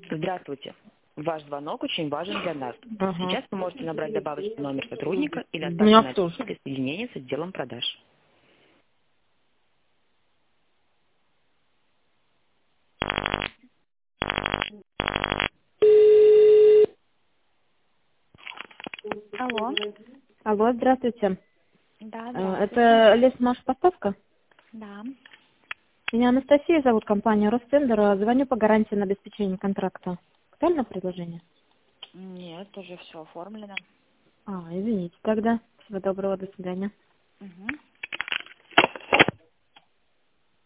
Здравствуйте. Ваш звонок очень важен для нас. Ага. Сейчас вы можете набрать добавочный номер сотрудника или Меня остаться на тоже. линии для соединения с отделом продаж. Алло. Алло, здравствуйте. Да, здравствуйте. Это Лесмаш поставка? Да. Меня Анастасия зовут, компания Ростендер. Звоню по гарантии на обеспечение контракта. Актуально предложение? Нет, уже все оформлено. Извините тогда. Всего доброго, до свидания. Угу.